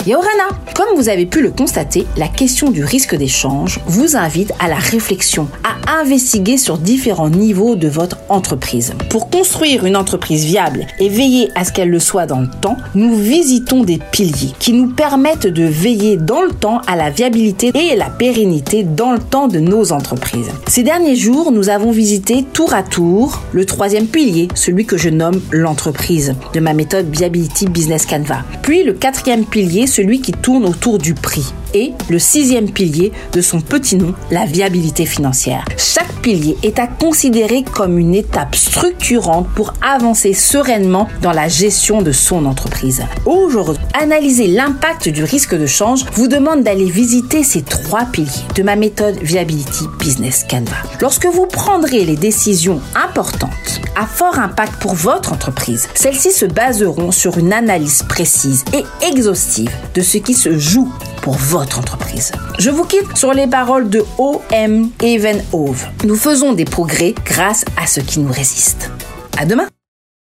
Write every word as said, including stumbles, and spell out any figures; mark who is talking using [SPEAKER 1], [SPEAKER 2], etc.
[SPEAKER 1] Yorana, comme vous avez pu le constater, la question du risque d'échange vous invite à la réflexion, à investiguer sur différents niveaux de votre entreprise. Pour construire une entreprise viable et veiller à ce qu'elle le soit dans le temps, nous visitons des piliers qui nous permettent de veiller dans le temps à la viabilité et la pérennité dans le temps de nos entreprises. Ces derniers jours, nous avons visité tour à tour le troisième pilier, celui que je nomme l'entreprise, de ma méthode Viability Business Canva. Puis le quatrième pilier, celui qui tourne autour du prix. Et le sixième pilier de son petit nom, la viabilité financière. Chaque pilier est à considérer comme une étape structurante pour avancer sereinement dans la gestion de son entreprise. Aujourd'hui, analyser l'impact du risque de change vous demande d'aller visiter ces trois piliers de ma méthode Viability Business Canva. Lorsque vous prendrez les décisions importantes à fort impact pour votre entreprise, celles-ci se baseront sur une analyse précise et exhaustive de ce qui se joue pour votre entreprise. Je vous quitte sur les paroles de O M Evenhoove. Nous faisons des progrès grâce à ce qui nous résiste. À demain!